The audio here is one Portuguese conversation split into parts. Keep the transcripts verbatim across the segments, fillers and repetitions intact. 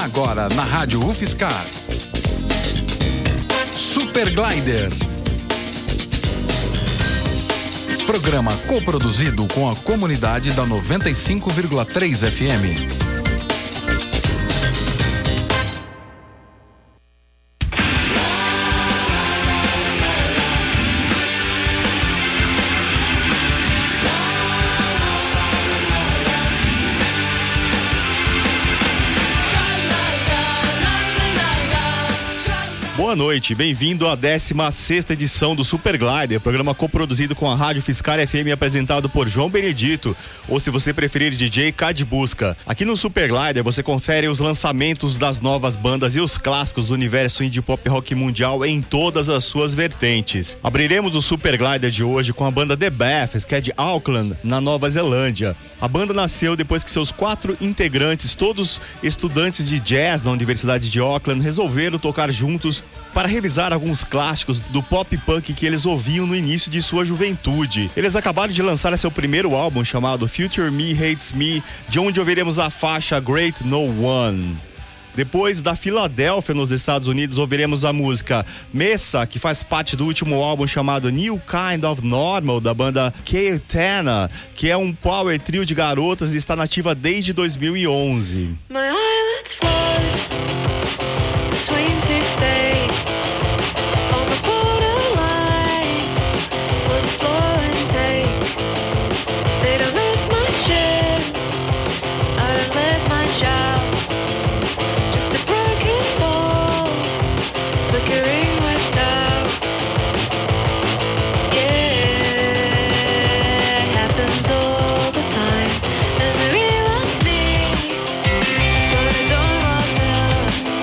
Agora na Rádio UFSCar. Super Glider. Programa coproduzido com a comunidade da noventa e cinco vírgula três F M. Boa noite, bem-vindo à décima sexta edição do Super Glider, programa coproduzido com a Rádio UFSCar F M e apresentado por João Benedito, ou se você preferir, D J Cad Busca. Aqui no Super Glider você confere os lançamentos das novas bandas e os clássicos do universo indie pop rock mundial em todas as suas vertentes. Abriremos o Super Glider de hoje com a banda The Baths, que é de Auckland, na Nova Zelândia. A banda nasceu depois que seus quatro integrantes, todos estudantes de jazz na Universidade de Auckland, resolveram tocar juntos para revisar alguns clássicos do pop punk que eles ouviam no início de sua juventude. Eles acabaram de lançar seu primeiro álbum chamado Future Me Hates Me, de onde ouviremos a faixa Great No One. Depois, da Filadélfia, nos Estados Unidos, ouviremos a música Mesa, que faz parte do último álbum chamado New Kind of Normal, da banda Keitana, que é um power trio de garotas e está nativa desde dois mil e onze. My eyelids float between two states on the borderline, flows a slow intake. They don't let much in, I don't let much out. Just a broken ball, flickering with doubt. Yeah, it happens all the time. Misery loves me, but I don't love her.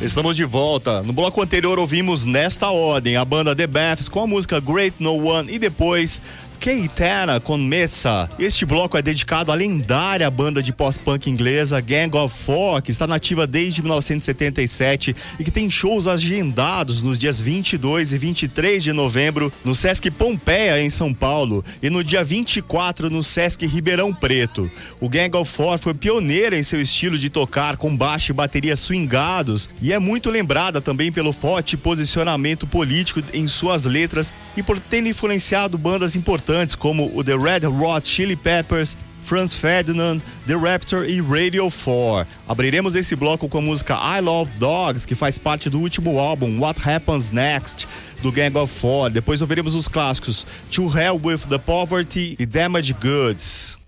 Estamos de volta. No bloco anterior ouvimos nesta ordem a banda The Baths com a música Great No One e depois Keitera com Mesa. Este bloco é dedicado à lendária banda de pós-punk inglesa Gang of Four, que está nativa desde mil novecentos e setenta e sete e que tem shows agendados nos dias vinte e dois e vinte e três de novembro no Sesc Pompeia, em São Paulo, e no dia vinte e quatro no Sesc Ribeirão Preto. O Gang of Four foi pioneira em seu estilo de tocar com baixo e bateria swingados e é muito lembrada também pelo forte posicionamento político em suas letras e por ter influenciado bandas importantes como o The Red Hot Chili Peppers, Franz Ferdinand, The Raptor e Radio four. Abriremos esse bloco com a música I Love Dogs, que faz parte do último álbum What Happens Next, do Gang of Four. Depois ouviremos os clássicos To Hell With The Poverty e Damaged Goods.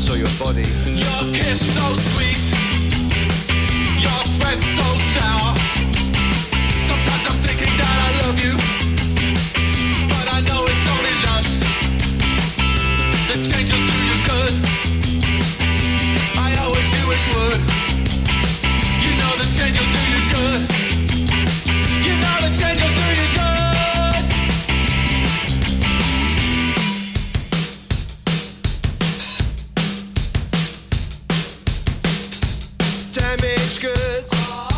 saw your body. Your kiss so sweet, your sweat so sour. Sometimes I'm thinking that I love you, but I know it's only lust. The change will do you good, I always knew it would. You know the change will do you good, you know the change will do you good. Damaged goods,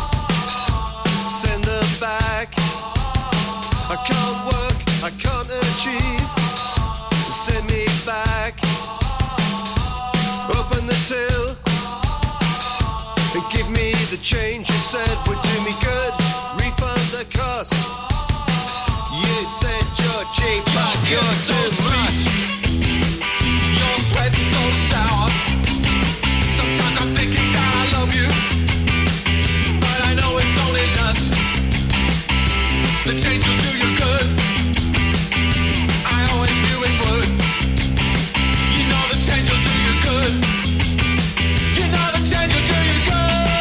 send them back. I can't work, I can't achieve. Send me back. Open the till and give me the change you said would do me good. Refund the cost. You said you're cheap, but you're so too much. Your sweat so sour. Sometimes I'm thinking that I love you, but I know it's only lust. The change will do you good, I always knew it would. You know the change will do you good, you know the change will do you good.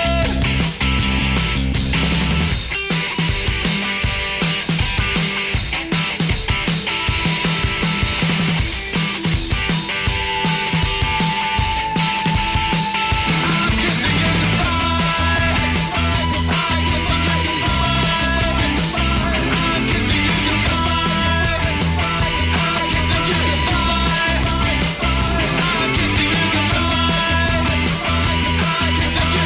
I'm kissing you goodbye, I'm kissing you goodbye, I'm kissing you goodbye, I'm kissing you goodbye, I'm kissing you goodbye, I'm kissing you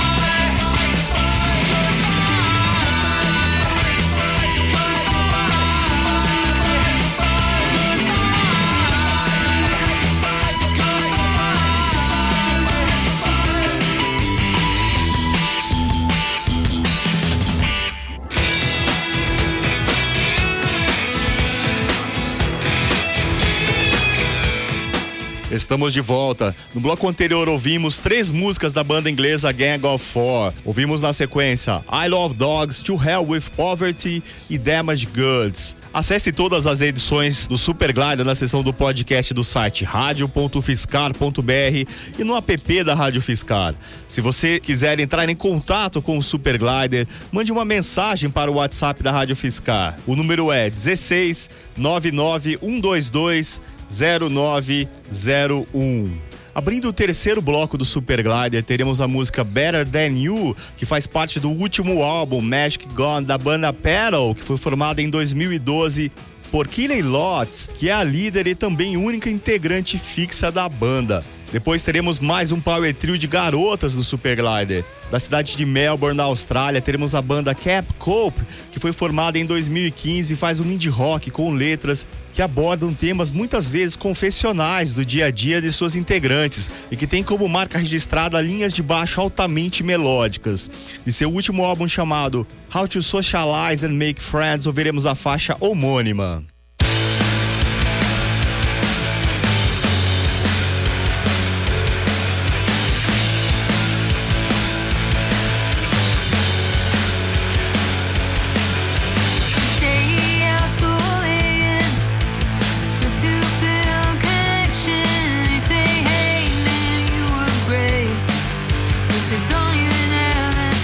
Estamos de volta. No bloco anterior ouvimos três músicas da banda inglesa Gang of Four. Ouvimos na sequência I Love Dogs, To Hell With Poverty e Damaged Goods. Acesse todas as edições do Super Glider na seção do podcast do site radio ponto fiscar ponto br e no app da Rádio Fiscar. Se você quiser entrar em contato com o Super Glider, mande uma mensagem para o WhatsApp da Rádio Fiscar. O número é dezesseis nove nove um dois dois zero nove zero um. Abrindo o terceiro bloco do Super Glider, teremos a música Better Than You, que faz parte do último álbum Magic Gone da banda Petal, que foi formada em dois mil e doze por Keely Lotz, que é a líder e também única integrante fixa da banda. Depois teremos mais um power trio de garotas no Super Glider. Da cidade de Melbourne, na Austrália, teremos a banda Cap Cope, que foi formada em dois mil e quinze e faz um indie rock com letras que abordam temas muitas vezes confessionais do dia a dia de suas integrantes e que tem como marca registrada linhas de baixo altamente melódicas. De seu último álbum chamado How to Socialize and Make Friends, ouviremos a faixa homônima.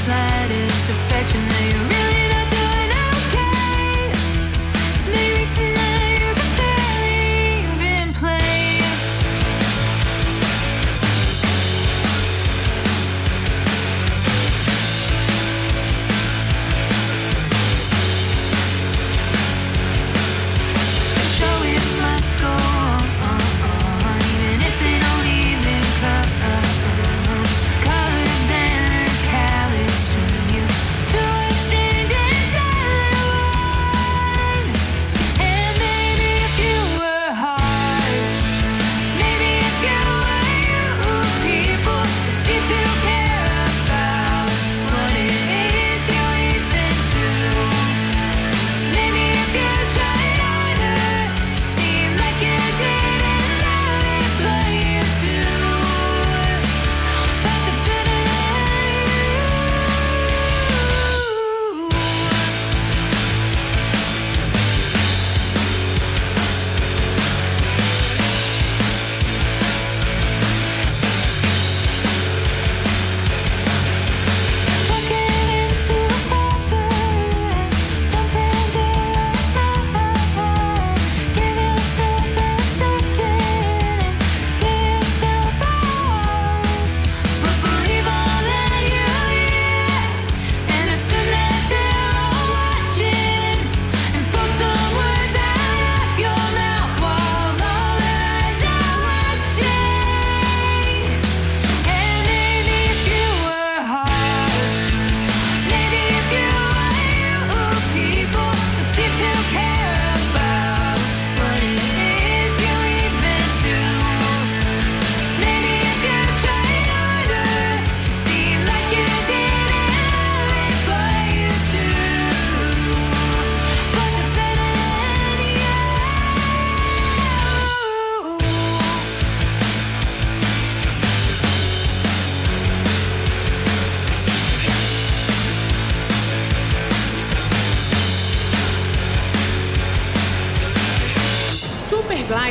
Affection that you're really not doing okay. Maybe too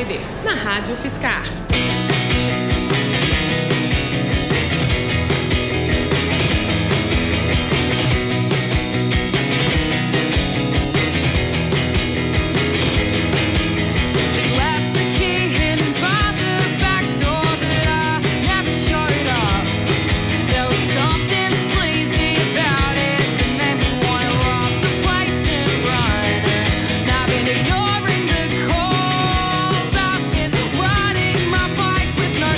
Glider, na Rádio Fiscar. Ignoring the calls, I've been riding my bike with no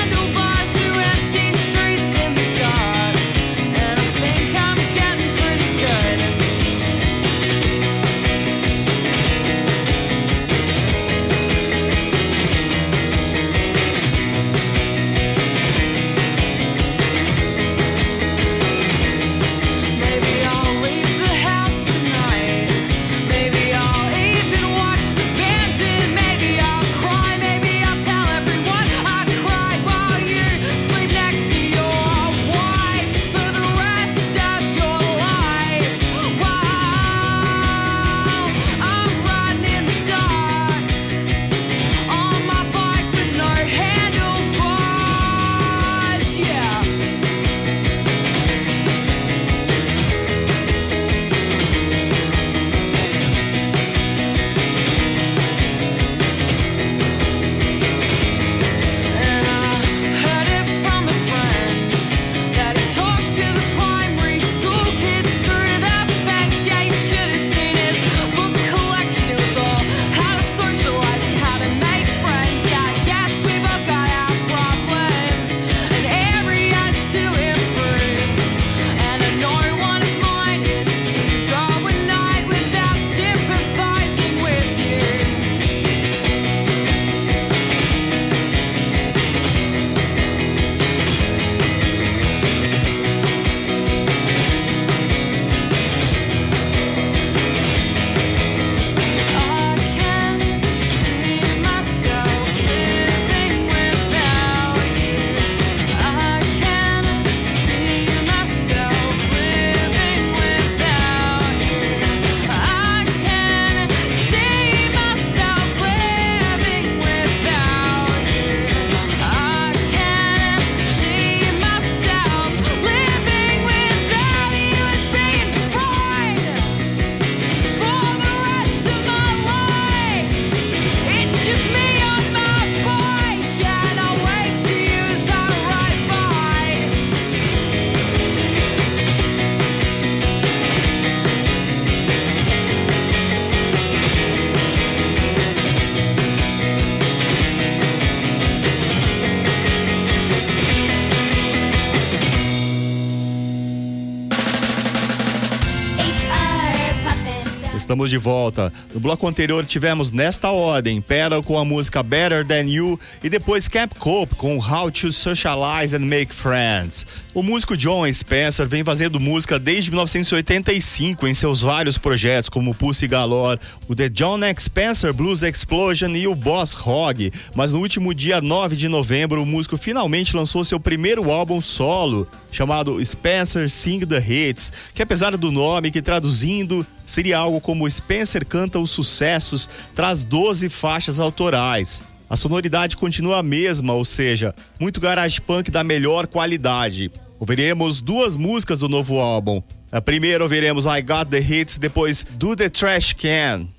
Estamos de volta. No bloco anterior tivemos nesta ordem Petal com a música Better Than You e depois Camp Cope com How to Socialize and Make Friends. O músico Jon Spencer vem fazendo música desde mil novecentos e oitenta e cinco em seus vários projetos como Pussy Galore, o The Jon Spencer Blues Explosion e o Boss Hogg, mas no último dia nove de novembro o músico finalmente lançou seu primeiro álbum solo, chamado Spencer Sing the Hits, que apesar do nome, que traduzindo seria algo como Spencer canta os sucessos, traz doze faixas autorais. A sonoridade continua a mesma, ou seja, muito garage punk da melhor qualidade. Ouviremos duas músicas do novo álbum. A primeira ouviremos I Got the Hits, depois Do the Trash Can.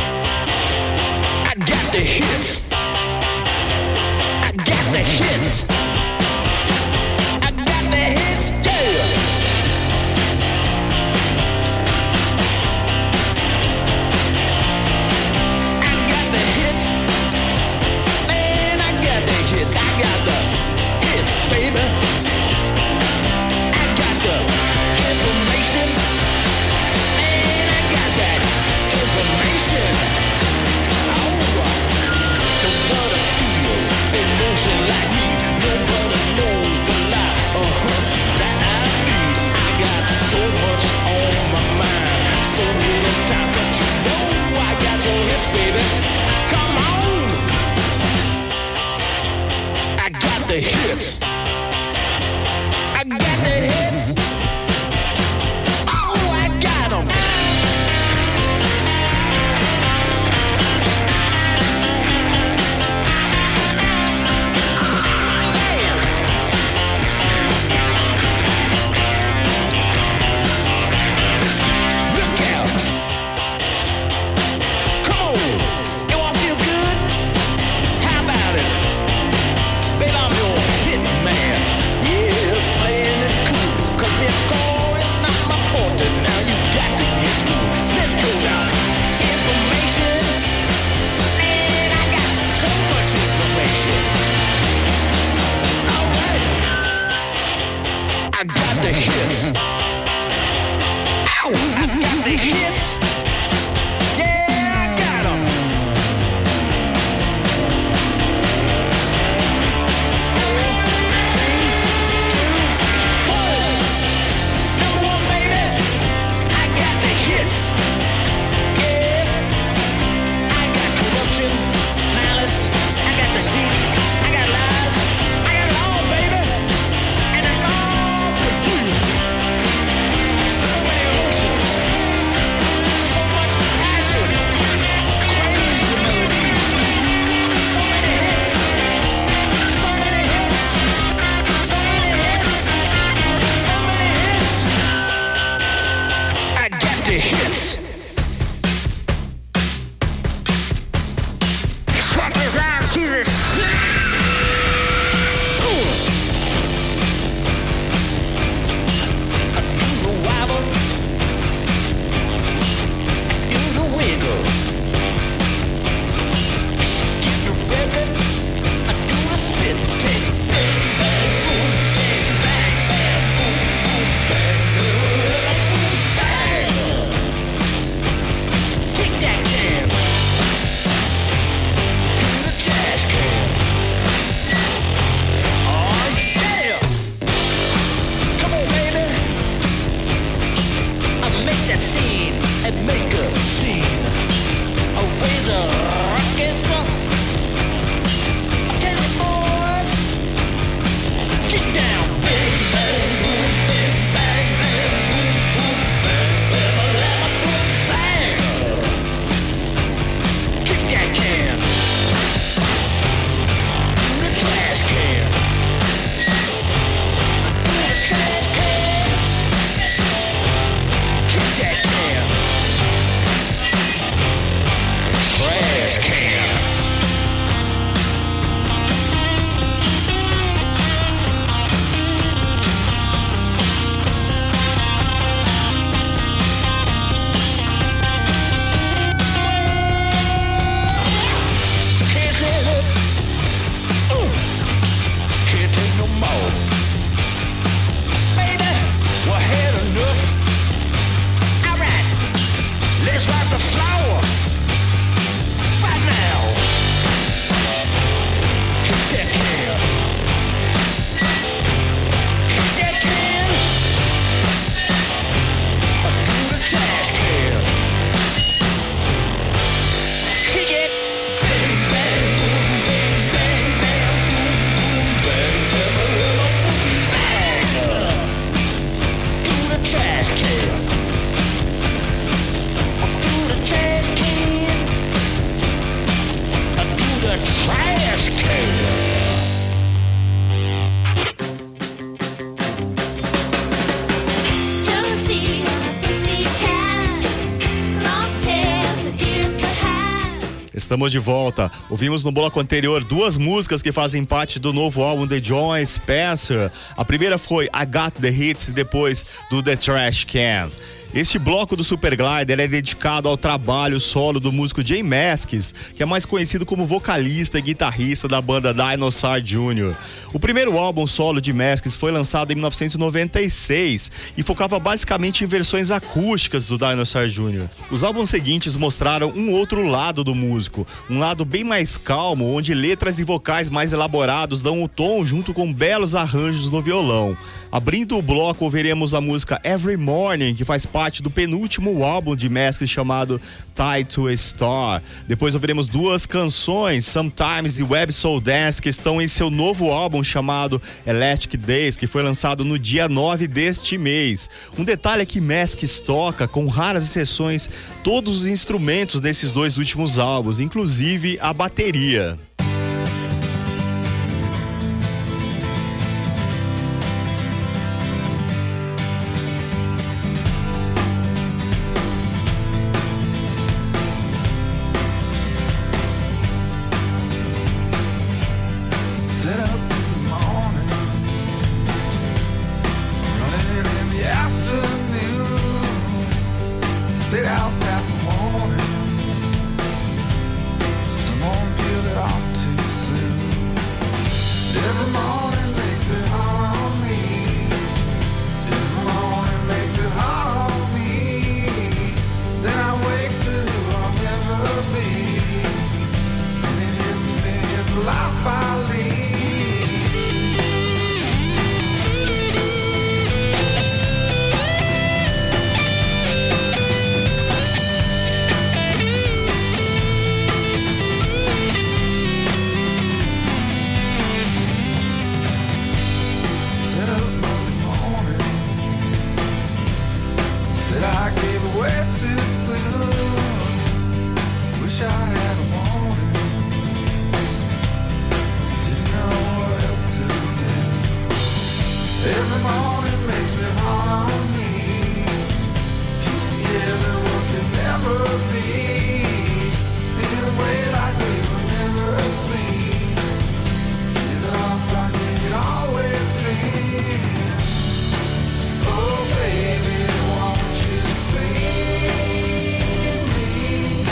I got the hits. I got the hits. I got the hits too. I got the hits. Man, I got the hits. I got the hits, baby. I got the information. Man, I got that information. Emotion like me, nobody knows the life uh-huh, that I lead. I got so much on my mind, so little time, but you know I got your hits, baby. Come on, I got the hits. I got the hits. Oh, I got 'em. wipe the floor. Right now. Kick that can. Kick that can. Through the trash can. Kick it. Bang, bang, boom, bang, bang, bang, boom, boom, bang, bang, bang. Through the trash can. Through the trash can. Through the trash can. Josie, pussycat, long tails and ears for hats. Estamos de volta. Ouvimos no bloco anterior duas músicas que fazem parte do novo álbum de John Spencer. A primeira foi I Got the Hits e depois do The Trash Can. Este bloco do Super Glider é dedicado ao trabalho solo do músico Jay Mascis, que é mais conhecido como vocalista e guitarrista da banda Dinosaur Júnior O primeiro álbum solo de Mascis foi lançado em mil novecentos e noventa e seis e focava basicamente em versões acústicas do Dinosaur Júnior Os álbuns seguintes mostraram um outro lado do músico, um lado bem mais calmo, onde letras e vocais mais elaborados dão o tom junto com belos arranjos no violão. Abrindo o bloco, ouviremos a música Every Morning, que faz parte do penúltimo álbum de Mascis chamado Tied to a Star. Depois ouviremos duas canções, Sometimes e Web Soul Dance, que estão em seu novo álbum chamado Elastic Days, que foi lançado no dia nove deste mês. Um detalhe é que Mascis toca, com raras exceções, todos os instrumentos desses dois últimos álbuns, inclusive a bateria. Sit up in the morning, running in the afternoon, stayed out past the morning, someone peeled it off too soon. Every morning makes it hard on me, every morning makes it hard on me, then I wake to who I'll never be, and it hits me as the life I lead. I gave away too soon. Wish I had a warning. Didn't know what else to do. Every morning makes it hard on me. Piece together what could never be. In a way like we will never see. Give it up like we could always be. Oh baby, won't you see me?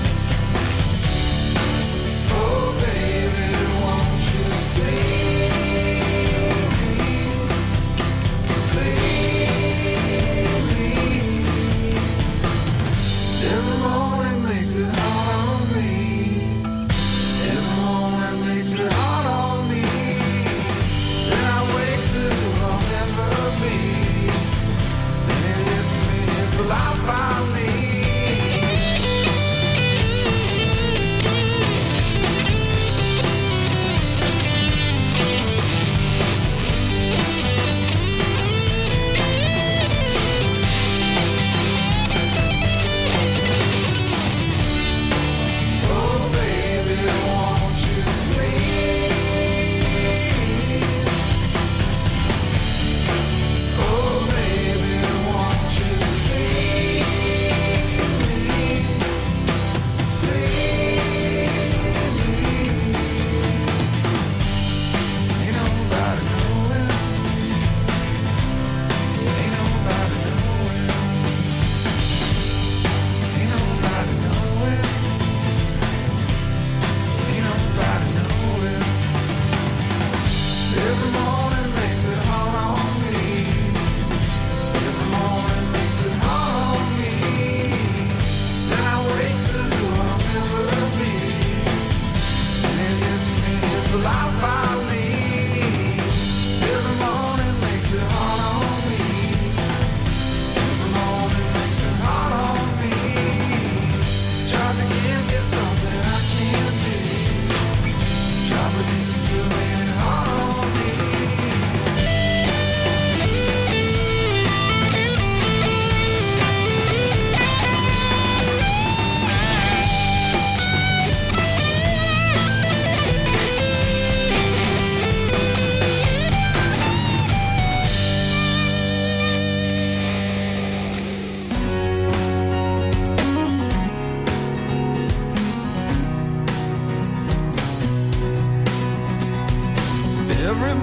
Oh baby, won't you see me? See me. Every morning makes it hard on me. Every morning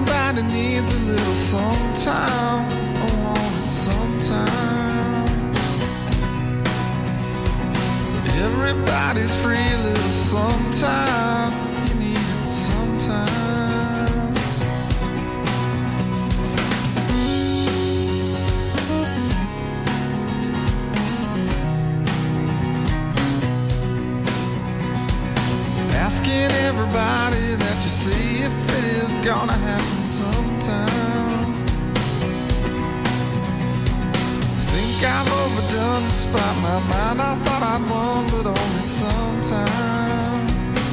Everybody needs a little sometime. I want it sometime. Everybody's free a little sometime. You need it sometime. Asking everybody that you see if it is gonna happen sometime. Think I've overdone to spot my mind. I thought I'd won, but only sometime.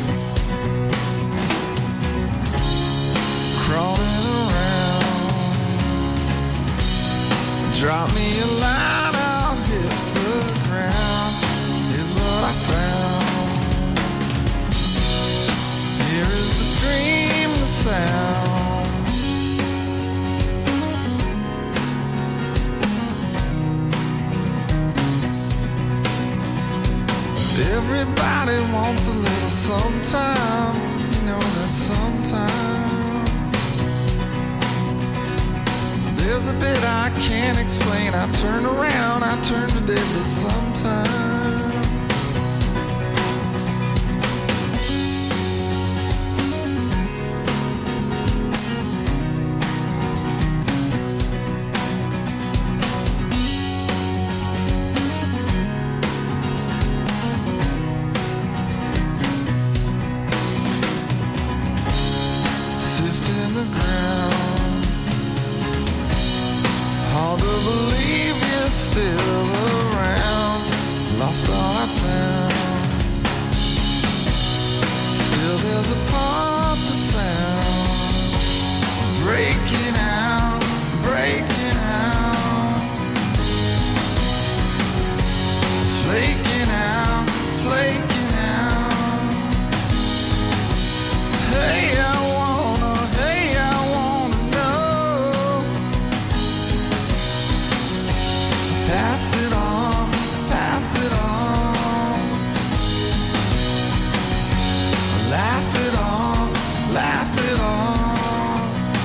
Crawling around. Drop me a line, I'll hit the ground. Here's what I found. Here is the dream, the sound. Everybody wants a little sometime. You know that sometime. There's a bit I can't explain. I turn around, I turn to deadly sometime. Still around, lost all I found. Still there's a part the sound breaking out, breaking out, flaking out, flaking out. Hey, I wanna, hey, I wanna know. Pass it on, pass it on. Laugh it on, laugh it on.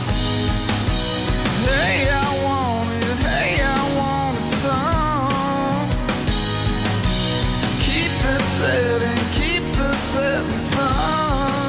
Hey, I want it, hey, I want it some. Keep it setting, keep the setting sun.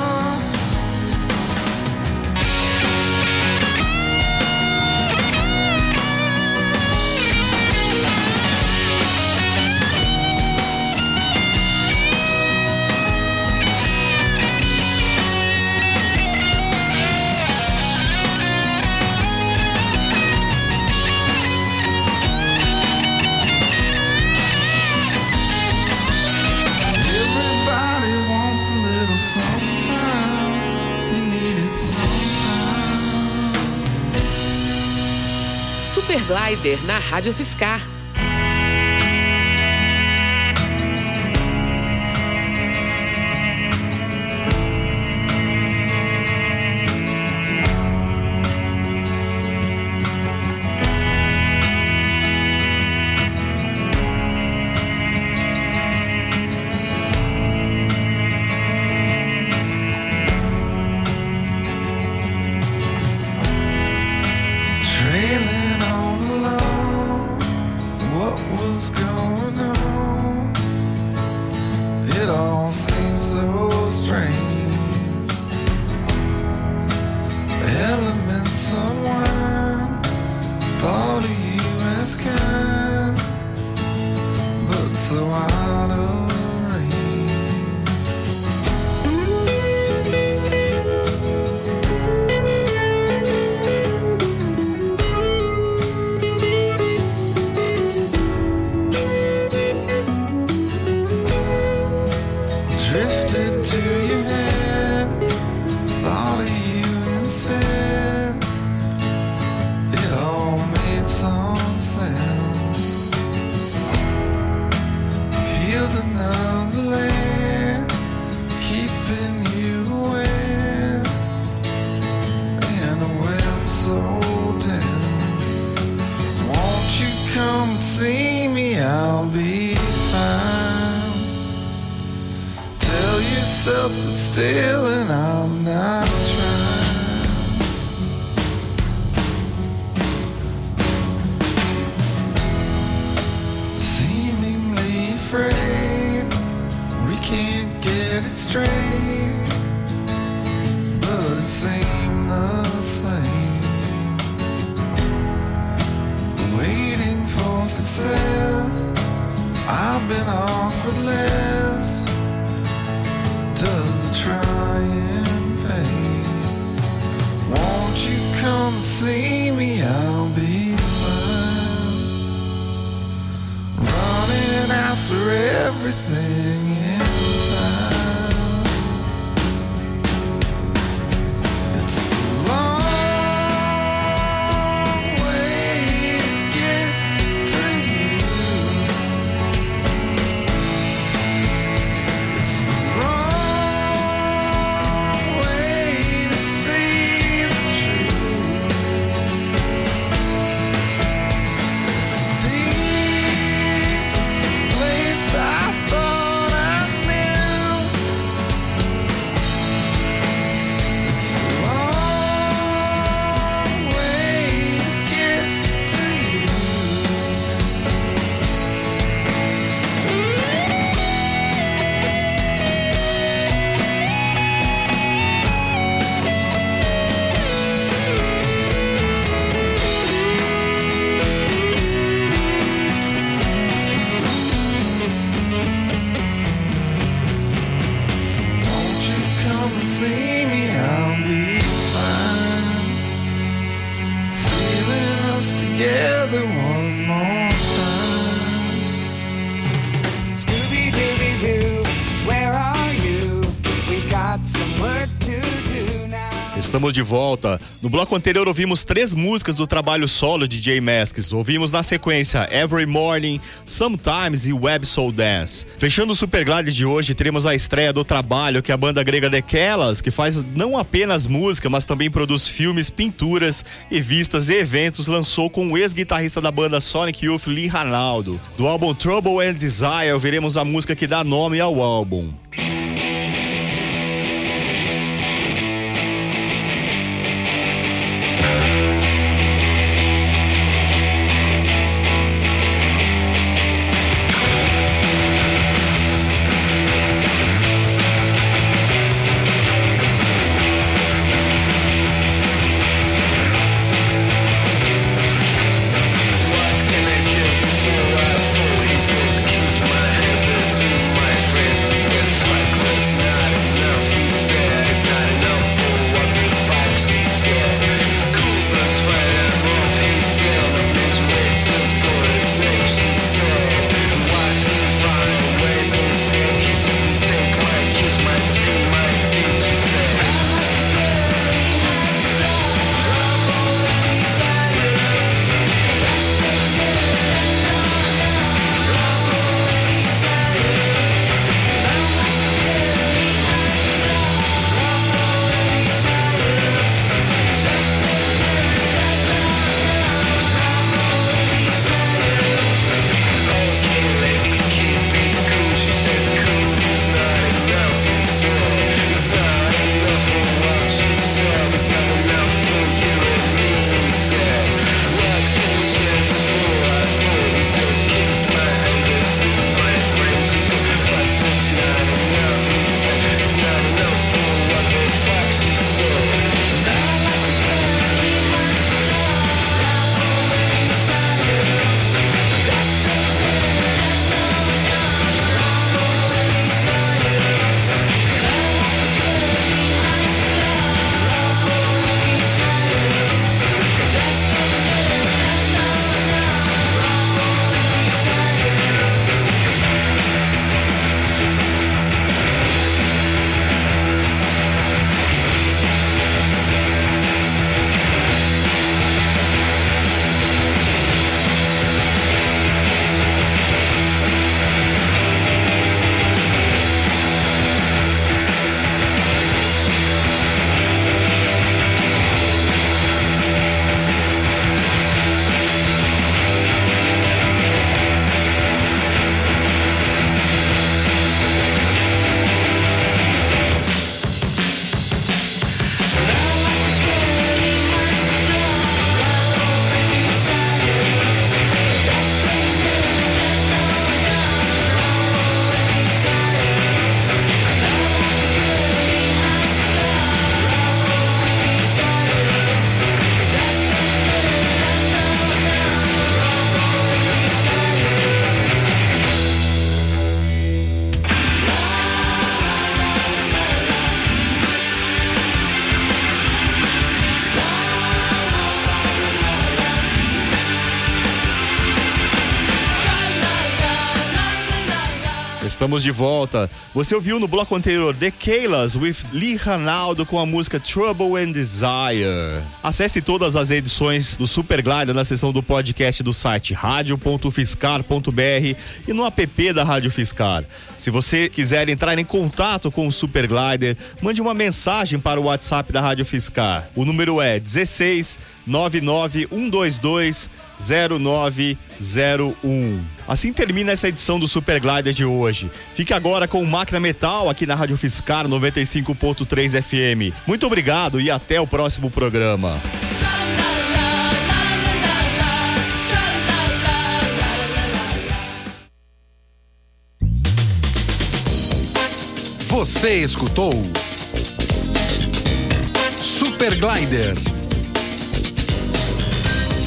Super Glider na Rádio Fiscar. Trailing on alone, what was going on? It all seems so strange. Elements of wine, thought of you as kind, but so out of drifted to your head, thought of you instead. It all made some sense. Peeled another layer, keeping you aware, in a web so dense. Won't you come and see me? I'll be fine. Tell yourself it's still and I'm not trying. success. I've been offered less. Does the trying pay? Won't you come see me? I'll be fine. Running after everything in time. It's a long way to get to you. It's the wrong way to see the truth. It's a deep place I thought I knew. It's a long way to get to you. Won't you come and see me? I'll be fine. Sealing us together one more time. Scooby-Dooby-Doo, where are you? We got some work to do now. Estamos de volta. No bloco anterior ouvimos três músicas do trabalho solo de J Mascis. Ouvimos na sequência Every Morning, Sometimes e Web Soul Dance. Fechando o Superglide de hoje, teremos a estreia do trabalho que a banda grega The Kellas, que faz não apenas música, mas também produz filmes, pinturas, revistas e eventos, lançou com o ex-guitarrista da banda Sonic Youth, Lee Ranaldo. Do álbum Trouble and Desire, veremos a música que dá nome ao álbum. What can I give before I fall into the keys of my hand? My friends set fire. Estamos de volta. Você ouviu no bloco anterior The Kaylas with Lee Ranaldo com a música Trouble and Desire. Acesse todas as edições do Super Glider na seção do podcast do site radio ponto fiscar ponto br e no app da Rádio Fiscar. Se você quiser entrar em contato com o Super Glider, mande uma mensagem para o WhatsApp da Rádio Fiscar. O número é dezesseis nove nove um dois dois zero nove zero um. Assim termina essa edição do Super Glider de hoje. Fique agora com o Máquina Metal aqui na Rádio Fiscar noventa e cinco ponto três F M. Muito obrigado e até o próximo programa. Você escutou Super Glider,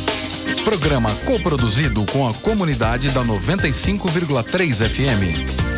programa coproduzido com a comunidade da noventa e cinco vírgula três F M.